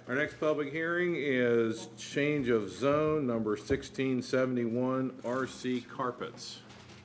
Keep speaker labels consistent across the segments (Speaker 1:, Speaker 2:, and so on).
Speaker 1: Our next public hearing is change of zone number 1671 RC Carpets.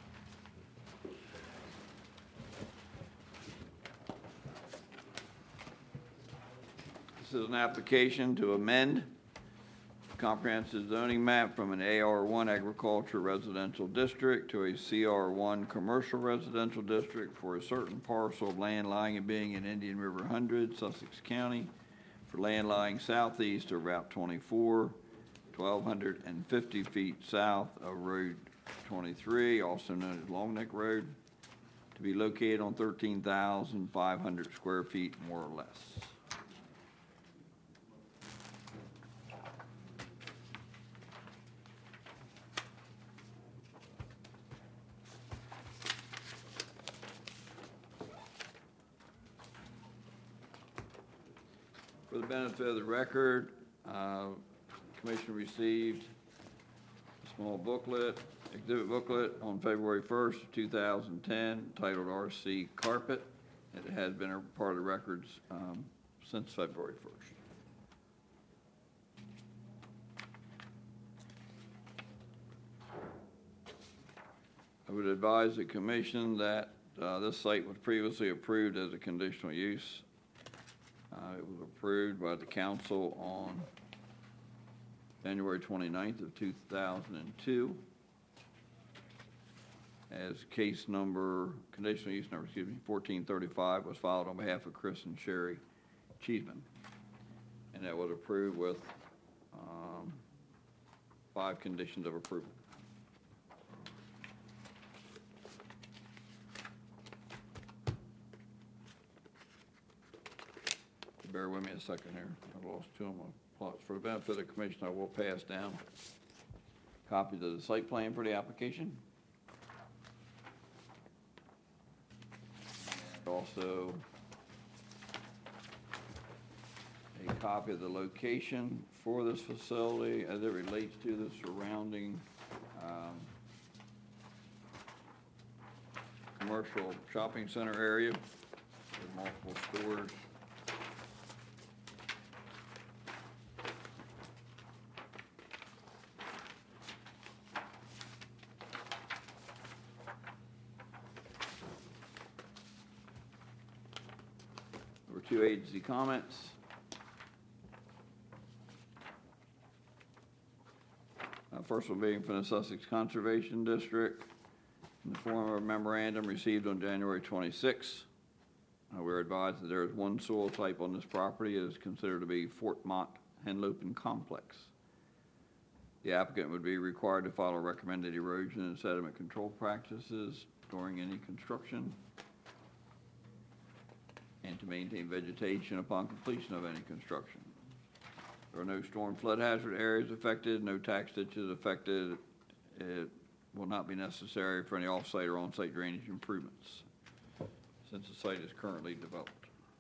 Speaker 2: This is an application to amend comprehensive zoning map from an AR1 agriculture residential district to a CR1 commercial residential district for a certain parcel of land lying and being in Indian River 100, Sussex County, for land lying southeast of Route 24, 1,250 feet south of Road 23, also known as Long Neck Road, to be located on 13,500 square feet, more or less. For the benefit of the record, Commission received a small booklet, exhibit booklet on February 1st, 2010, titled RC Carpet. It has been a part of the records since February 1st. I would advise the Commission that this site was previously approved as a conditional use. It was approved by the council on January 29th of 2002 as conditional use number, 1435 was filed on behalf of Chris and Sherry Cheeseman. And that was approved with 5 conditions of approval. Bear with me a second here. I lost 2 of my plots. For the benefit of the Commission, I will pass down copies of the site plan for the application. And also a copy of the location for this facility as it relates to the surrounding commercial shopping center area with multiple stores. Number 2, agency comments. First one being from the Sussex Conservation District in the form of a memorandum received on January 26. We're advised that there is one soil type on this property. It is considered to be Fort Mont Henlopen Complex. The applicant would be required to follow recommended erosion and sediment control practices during any construction and to maintain vegetation upon completion of any construction. There are no storm flood hazard areas affected, no tax ditches affected. It will not be necessary for any off-site or on-site drainage improvements since the site is currently developed.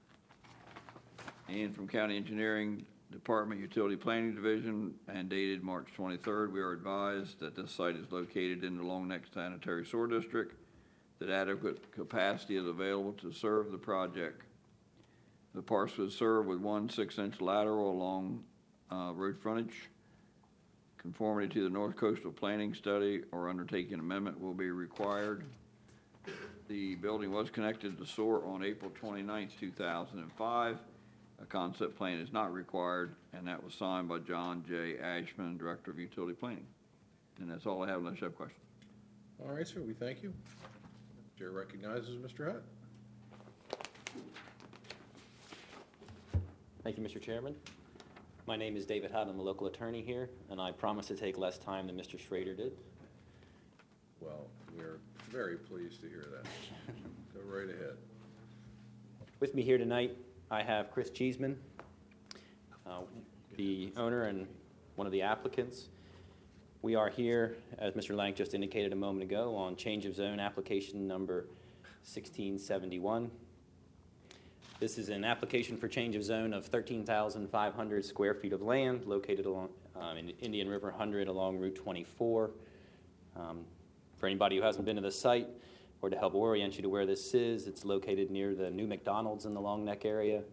Speaker 2: And from County Engineering Department Utility Planning Division and dated March 23rd, we are advised that this site is located in the Long Neck Sanitary Sewer District, that adequate capacity is available to serve the project. The parcel is served with 1 6-inch lateral along road frontage. Conformity to the North Coastal Planning Study or undertaking amendment will be required. The building was connected to SOAR on April 29th, 2005. A concept plan is not required, and that was signed by John J. Ashman, Director of Utility Planning. And that's all I have unless you have questions.
Speaker 1: All right, sir, we thank you. Chair recognizes Mr. Hutt.
Speaker 3: Thank you, Mr. Chairman. My name is David Hutt. I'm a local attorney here, and I promise to take less time than Mr. Schrader did.
Speaker 1: Well, we're very pleased to hear that. Go right ahead.
Speaker 3: With me here tonight, I have Chris Cheeseman, the owner and one of the applicants. We are here, as Mr. Lank just indicated a moment ago, on change of zone application number 1671. This is an application for change of zone of 13,500 square feet of land located along in Indian River 100 along Route 24. For anybody who hasn't been to the site, or to help orient you to where this is, it's located near the new McDonald's in the Long Neck area.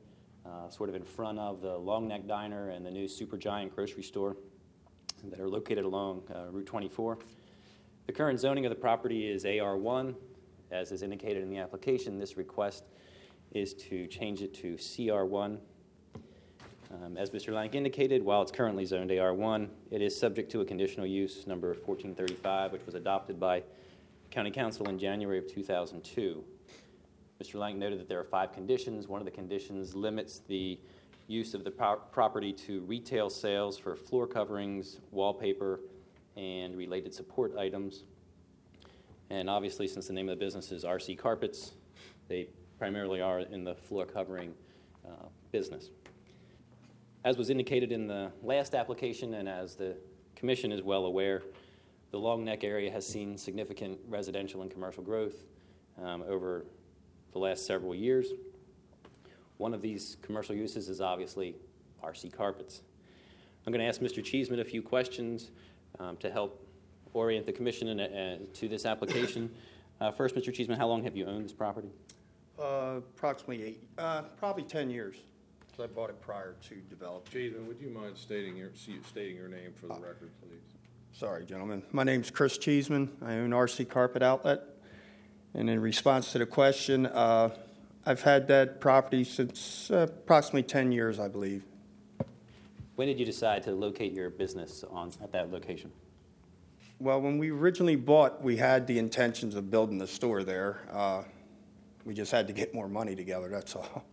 Speaker 3: sort of in front of the Long Neck Diner and the new Supergiant grocery store that are located along Route 24. The current zoning of the property is AR1. As is indicated in the application, this request is to change it to CR1. As Mr. Lank indicated, while it's currently zoned AR1, it is subject to a conditional use number 1435, which was adopted by County Council in January of 2002. Mr. Lank noted that there are 5 conditions. One of the conditions limits the use of the property to retail sales for floor coverings, wallpaper, and related support items. And obviously, since the name of the business is RC Carpets, they primarily are in the floor covering business. As was indicated in the last application, and as the Commission is well aware, the Long Neck area has seen significant residential and commercial growth over the last several years. One of these commercial uses is obviously RC Carpets. I'm going to ask Mr. Cheeseman a few questions to help orient the Commission to this application. First, Mr. Cheeseman, how long have you owned this property?
Speaker 4: Approximately probably 10 years. So I bought it prior to development.
Speaker 1: Cheeseman, would you mind stating your name for the record, please?
Speaker 4: Sorry, gentlemen. My name's Chris Cheeseman. I own RC Carpet Outlet. And in response to the question, I've had that property since approximately 10 years, I believe.
Speaker 3: When did you decide to locate your business at that location?
Speaker 4: Well, when we originally bought, we had the intentions of building the store there. We just had to get more money together, that's all.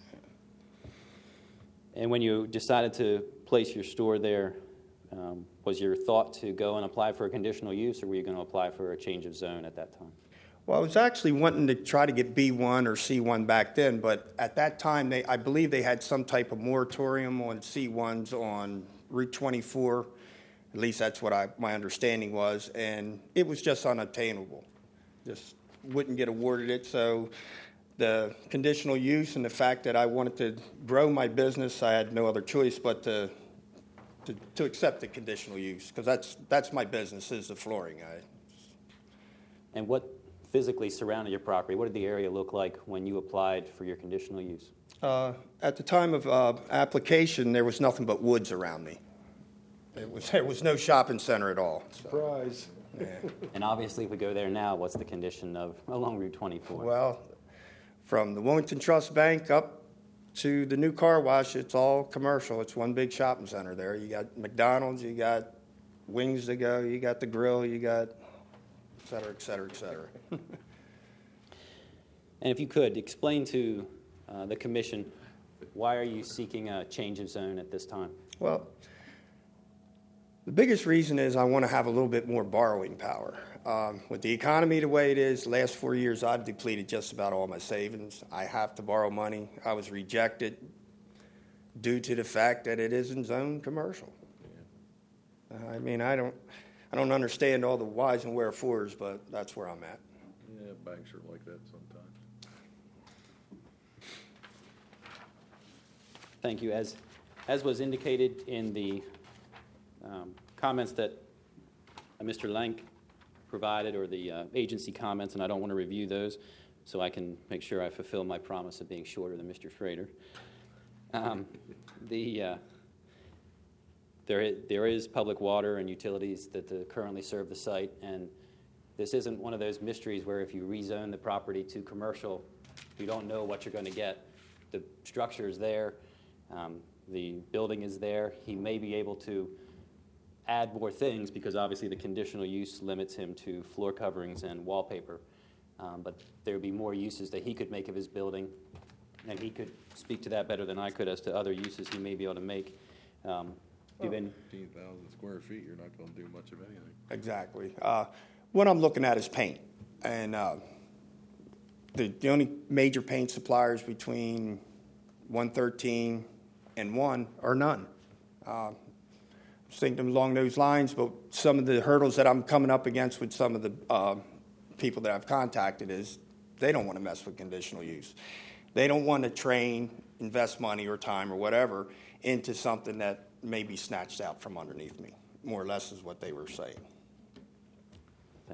Speaker 3: And when you decided to place your store there, was your thought to go and apply for a conditional use, or were you going to apply for a change of zone at that time?
Speaker 4: Well, I was actually wanting to try to get B1 or C1 back then, but at that time, I believe they had some type of moratorium on C1s on Route 24. At least that's what my understanding was, and it was just unobtainable. Just wouldn't get awarded it, so the conditional use and the fact that I wanted to grow my business, I had no other choice but to accept the conditional use, because that's my business, is the flooring.
Speaker 3: And what physically surrounded your property? What did the area look like when you applied for your conditional use?
Speaker 4: At the time of application, there was nothing but woods around me. There was no shopping center at all.
Speaker 1: Surprise.
Speaker 4: Yeah.
Speaker 3: And obviously, if we go there now, what's the condition along Route 24?
Speaker 4: Well, from the Wilmington Trust Bank up to the new car wash, it's all commercial. It's one big shopping center there. You got McDonald's, you got Wings to Go, you got the grill, you got et cetera, et cetera, et cetera.
Speaker 3: And if you could, explain to the Commission, why are you seeking a change of zone at this time?
Speaker 4: Well, the biggest reason is I want to have a little bit more borrowing power. With the economy the way it is, the last 4 years I've depleted just about all my savings. I have to borrow money. I was rejected due to the fact that it isn't zoned commercial. I mean, I don't understand all the whys and wherefores, but that's where I'm at.
Speaker 1: Yeah, banks are like that sometimes.
Speaker 3: Thank you. As was indicated in the comments that Mr. Lank provided, or the agency comments, and I don't want to review those, so I can make sure I fulfill my promise of being shorter than Mr. Schrader. There is public water and utilities that currently serve the site, and this isn't one of those mysteries where if you rezone the property to commercial, you don't know what you're going to get. The structure is there. The building is there. He may be able to add more things because obviously the conditional use limits him to floor coverings and wallpaper. But there would be more uses that he could make of his building, and he could speak to that better than I could as to other uses he may be able to make.
Speaker 1: 15,000 square feet, you're not going to do much of anything.
Speaker 4: Exactly. What I'm looking at is paint. And the only major paint suppliers between 113 and 1 are none. I was thinking along those lines, but some of the hurdles that I'm coming up against with some of the people that I've contacted is they don't want to mess with conditional use. They don't want to train, invest money or time or whatever into something that may be snatched out from underneath me, more or less is what they were saying.
Speaker 3: Thank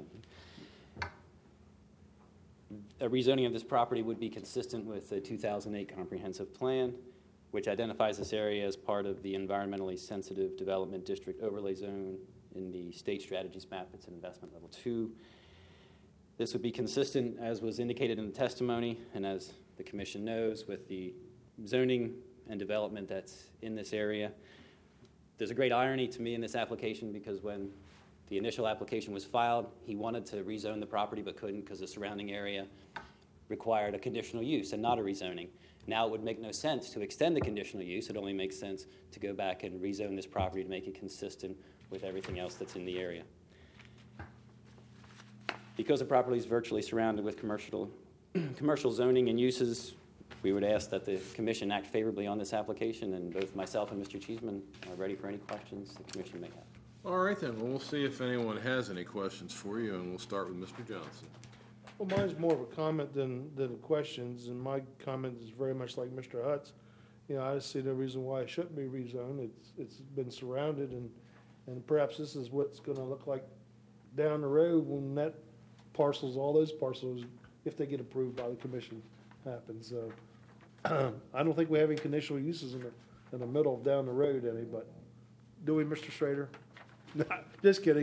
Speaker 3: you. A rezoning of this property would be consistent with the 2008 comprehensive plan. which identifies this area as part of the environmentally sensitive development district overlay zone in the state strategies map. It's an investment level 2. This would be consistent, as was indicated in the testimony, and as the commission knows, with the zoning and development that's in this area. There's a great irony to me in this application, because when the initial application was filed, he wanted to rezone the property but couldn't because the surrounding area required a conditional use and not a rezoning. Now it would make no sense to extend the conditional use. It only makes sense to go back and rezone this property to make it consistent with everything else that's in the area. Because the property is virtually surrounded with commercial zoning and uses, we would ask that the commission act favorably on this application, and both myself and Mr. Cheeseman are ready for any questions the commission may have.
Speaker 1: All right, then. Well, we'll see if anyone has any questions for you, and we'll start with Mr. Johnson.
Speaker 5: Well, mine's more of a comment than questions, and my comment is very much like Mr. Hutt's. You know, I see no reason why it shouldn't be rezoned. It's been surrounded, and perhaps this is what's going to look like down the road when that parcels, all those parcels, if they get approved by the commission, happen. So I don't think we have any conditional uses in the middle of down the road any, but do we, Mr. Schrader? Just kidding.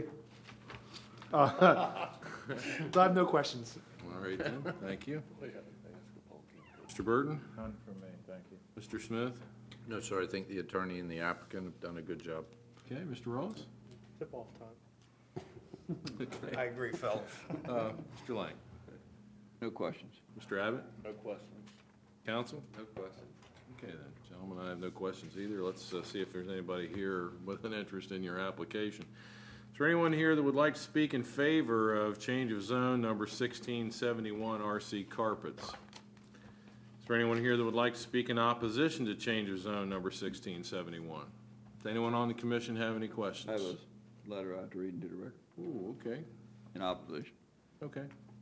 Speaker 5: I have no questions.
Speaker 1: All right, then. Thank you. Mr. Burton?
Speaker 6: None for me, thank you.
Speaker 1: Mr. Smith?
Speaker 7: No, sir, I think the attorney and the applicant have done a good job.
Speaker 1: Okay, Mr. Ross?
Speaker 5: Tip off time.
Speaker 4: I agree, fellas.
Speaker 1: Mr. Lang?
Speaker 2: No questions.
Speaker 1: Mr. Abbott?
Speaker 6: No questions.
Speaker 1: Counsel?
Speaker 7: No questions.
Speaker 1: Okay, then. Gentlemen, I have no questions either. Let's see if there's anybody here with an interest in your application. Is there anyone here that would like to speak in favor of change of zone number 1671 RC Carpets? Is there anyone here that would like to speak in opposition to change of zone number 1671? Does anyone on the commission have any questions?
Speaker 2: I have a letter I have to read into the record
Speaker 1: Ooh, okay.
Speaker 2: in opposition.
Speaker 1: Okay.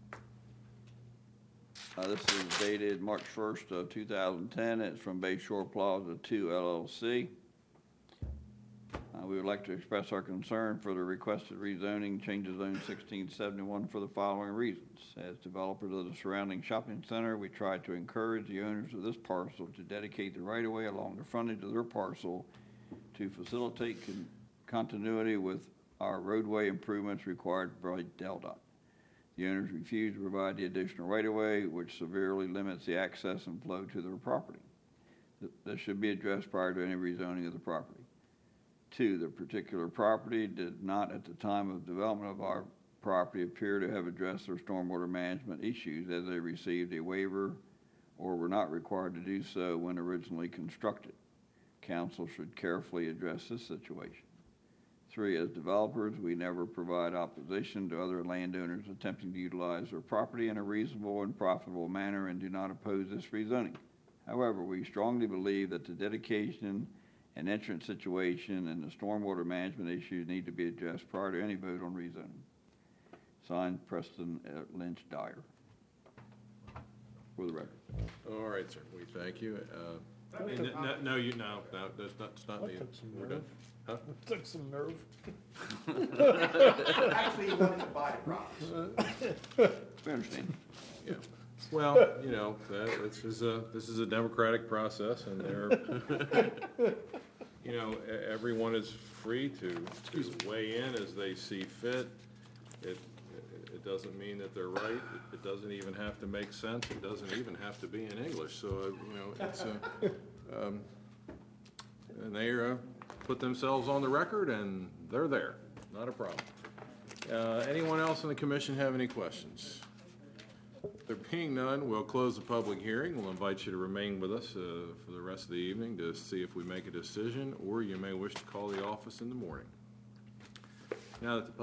Speaker 2: This is dated March 1st of 2010. It's from Bayshore Plaza 2 LLC. We would like to express our concern for the requested rezoning change of zone 1671 for the following reasons. As developers of the surrounding shopping center, we try to encourage the owners of this parcel to dedicate the right-of-way along the frontage of their parcel to facilitate continuity with our roadway improvements required by DelDOT. The owners refuse to provide the additional right-of-way, which severely limits the access and flow to their property. This should be addressed prior to any rezoning of the property. 2, the particular property did not, at the time of development of our property, appear to have addressed their stormwater management issues, as they received a waiver or were not required to do so when originally constructed. Council should carefully address this situation. 3, as developers, we never provide opposition to other landowners attempting to utilize their property in a reasonable and profitable manner and do not oppose this rezoning. However, we strongly believe that the dedication and entrance situation and the stormwater management issues need to be addressed prior to any vote on rezoning. Signed, Preston Lynch Dyer. For the record.
Speaker 1: All right, sir. We thank you. No, that's not me.
Speaker 5: That took some
Speaker 1: We're
Speaker 5: nerve.
Speaker 1: done. Huh?
Speaker 5: Took some nerve.
Speaker 4: Actually, he wanted to buy the property.
Speaker 2: We understand.
Speaker 1: Yeah. Well, you know, this is a democratic process, and you know, everyone is free to weigh in as they see fit. It doesn't mean that they're right. It doesn't even have to make sense. It doesn't even have to be in English. So, you know, it's and they put themselves on the record, and they're there. Not a problem. Anyone else in the commission have any questions? There being none, we'll close the public hearing. We'll invite you to remain with us for the rest of the evening to see if we make a decision, or you may wish to call the office in the morning. Now that the